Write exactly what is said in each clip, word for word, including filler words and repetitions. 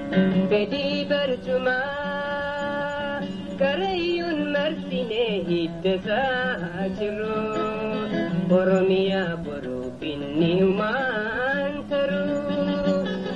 fedhii barcumaa karayyuun marsinee hiddasaa jiru Oromiyaa boruu binni humaan taruu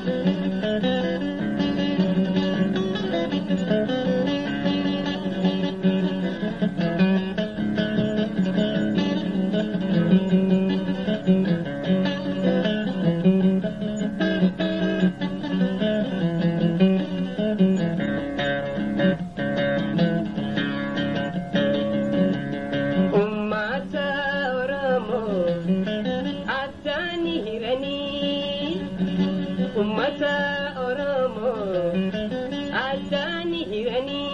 Ummata Oromo adani hirani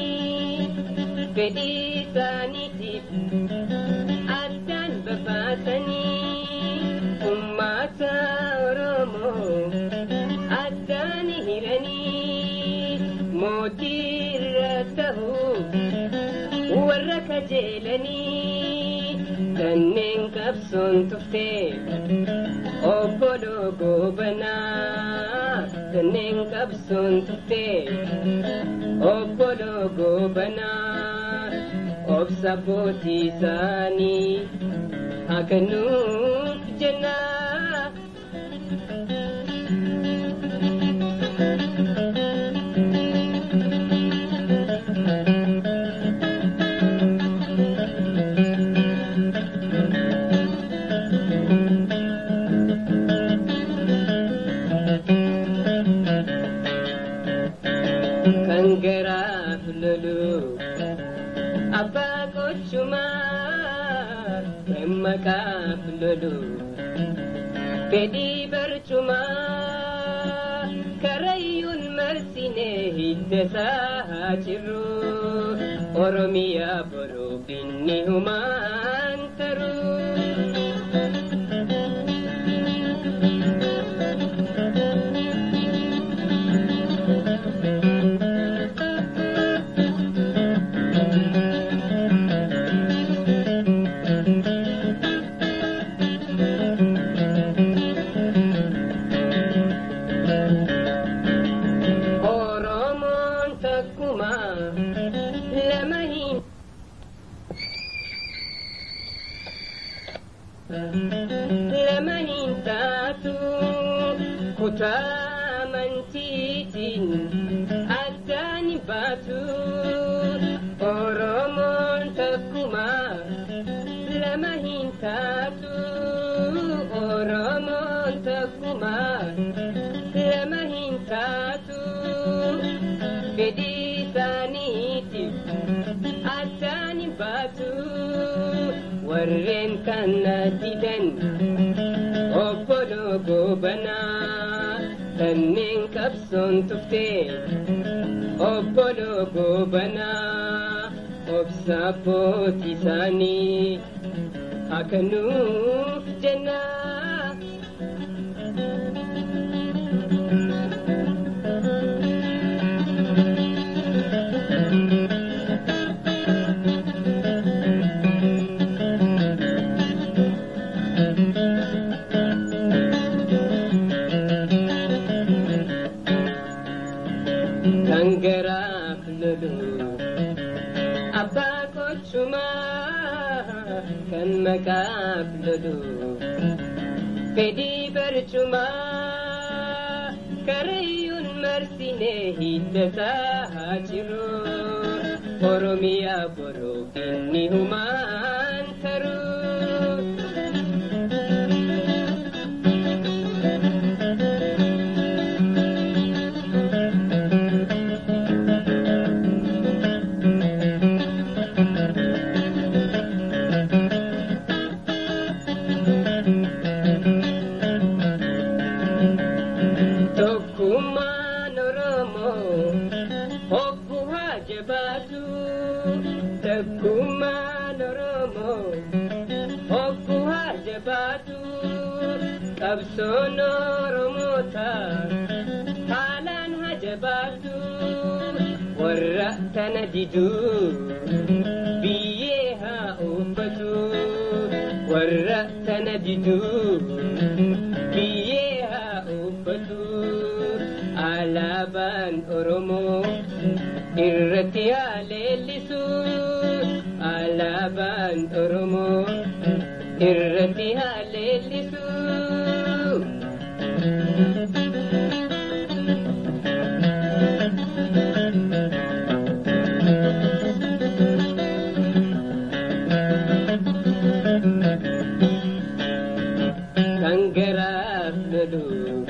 fedhii isaaniitiif addaan babaasanii ummata Oromo adani hirani mootii irra ta'uu warra kajeelanii kanneen qabsoon tuftee Obolo Gobana kanneen qabsoon tuftee Obolo Gobana obsa bootii isaanii hakanuuf jennaa Kangara lulu abba kochuma emaka lulu fedhii barcuma karayyuun marsine hiddasaa jiru Oromiyaa boruu binni humaan taruu Lamahin taatu kutaa mantiitiin addaani baatu Oromoon takkumaa lamahin taatu Oromoon takkumaa lamahin taatu fedhii isaaniitiif addaani baatu warreen kana didan Obolo Gobana kanneen qabsoon tuftee Obolo Gobana obsa bootii isaanii hakanuuf jennaa Kangara lulu abba kochuma kan maka lulu fedhii barcuma karayyuun marsine hiddasaa jiru Oromiyaa boruu binni humaan taruu Tokkummaan Oromo hoggu hajabatu Tokkummaan Oromo hoggu hajabatu qabsoon Oromoota haalaan hajabatu warra tana diduu biyyee haa uffatu warra tana diduu biyyee haa uffatu ala alaabaan Oromoo irratti haa leellisu alaabaan Oromoo irratti haa leellisu. Kangaraf lolu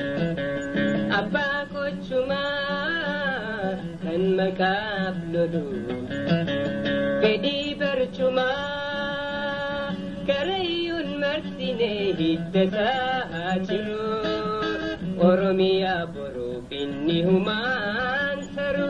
Abba Kochuma kan makaaf lolu Fedi bercuma Karayun marsine hiddata jiru Oromiyaa boru finni humaan saru.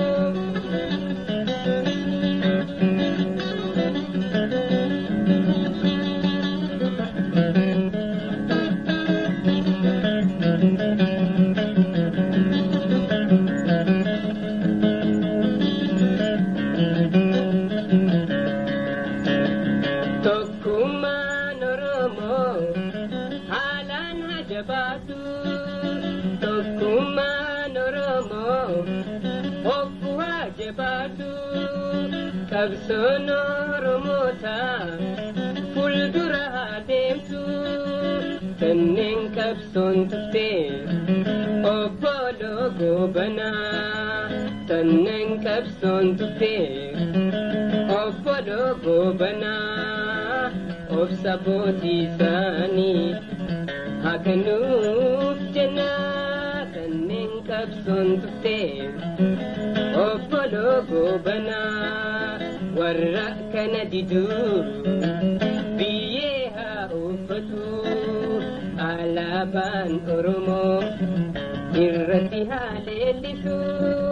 Tokkummaan Oromoo haalaan haa jabaatu. Tokkummaan Oromoo hogguu haa jabaatu. Qabsoon Oromootaa fuuldura haa deemtu. Kanneen qabsoon tuftee obbo Loogoo banaa. Kanneen qabsoon tuftee obbo Loogoo banaa. Obsa bootii isaanii hakanuuf jennaa. Kanneen qabsoon tuftee obbo Loogoo banaa. Warra kana diduu biyyee haa uffatu. Alaabaan Oromoo irratti haa leellisu.